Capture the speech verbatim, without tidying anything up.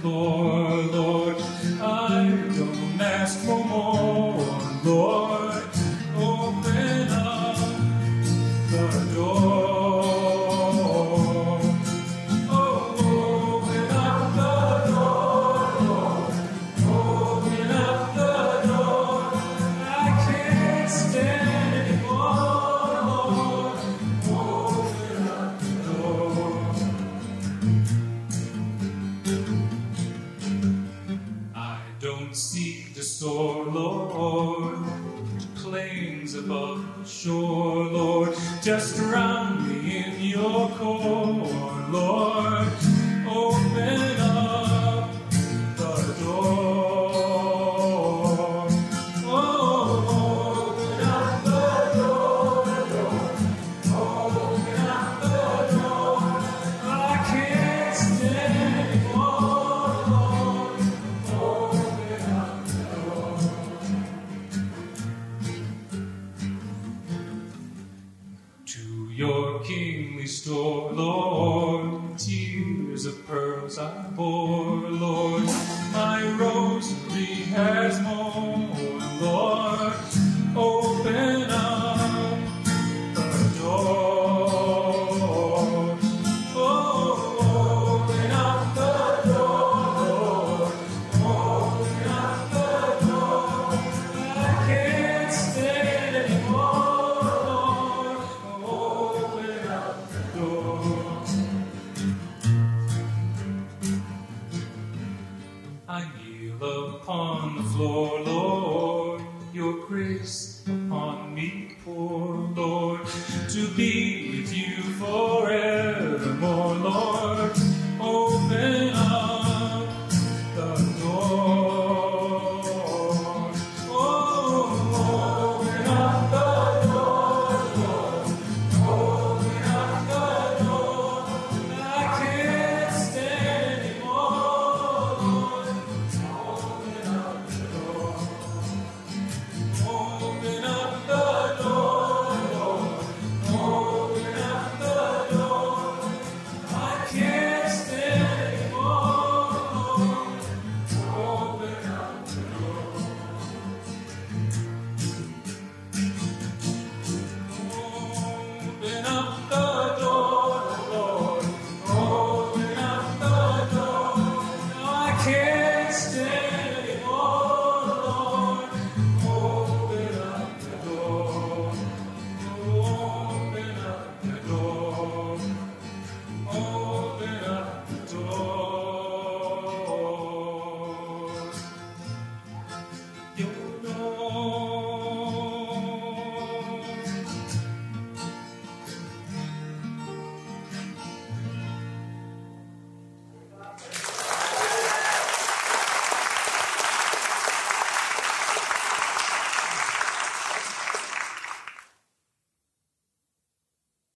floor, Lord. I don't ask for more, Lord. Open up the door. Oh, open up the door, Lord. Open up the door. I can't stand anymore, Lord. Open up the door. I don't seek to soar, Lord, to plains above the shore, Lord. Just drown me in your core, Lord. Open up the door. Oh, open up the door, Lord. Open up the door. I can't stand anymore, Lord. Open up the door. To your kingly store, Lord, tears of pearls I bore, Lord. My rosary has more, Lord. Open up the door. Oh, open up the door, Lord. Open up the door. I can't stand anymore, Lord. Open up the door. I kneel upon the floor, Lord. Your grace upon me pour, Lord, to be with you forever.